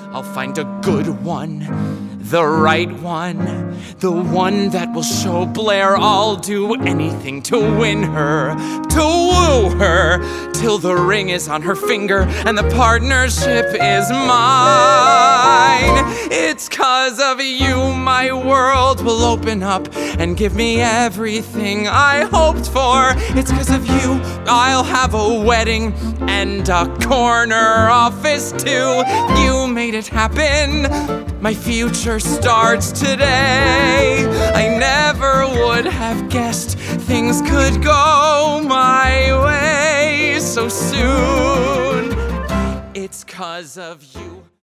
I'll find a good one, the right one, the one that will show Blair I'll do anything to win her, to woo her, till the ring is on her finger and the partnership is mine. It's 'cause of you my world will open up and give me everything I hoped for. It's 'cause of you I'll have a wedding and a corner office too. You made it happen. My future starts today. I never would have guessed things could go my way so soon. It's 'cause of you.